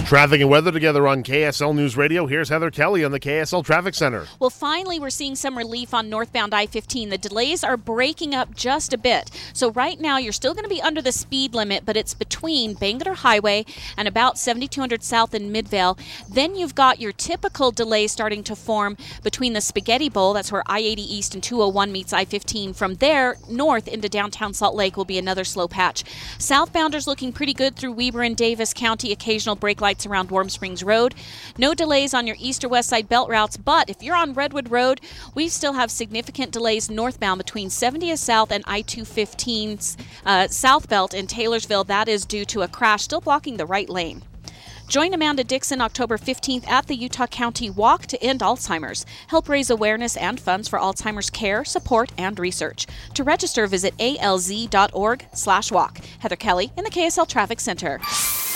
Traffic and weather together on KSL News Radio. Here's Heather Kelly on the KSL Traffic Center. Well, finally, we're seeing some relief on northbound I-15. The delays are breaking up just a bit. So right now, you're still going to be under the speed limit, but it's between Bangalore Highway and about 7200 South in Midvale. Then you've got your typical delays starting to form between the Spaghetti Bowl. That's where I-80 East and 201 meets I-15. From there, north into downtown Salt Lake will be another slow patch. Southbounders looking pretty good through Weber and Davis County. Occasional brake lights around Warm Springs Road. No delays on your east or west side belt routes, but if you're on Redwood Road, we still have significant delays northbound between 70th South and I-215's South Belt in Taylorsville. That is due to a crash still blocking the right lane. Join Amanda Dixon October 15th at the Utah County Walk to End Alzheimer's. Help raise awareness and funds for Alzheimer's care, support, and research. To register, visit alz.org/walk. Heather Kelly in the KSL Traffic Center.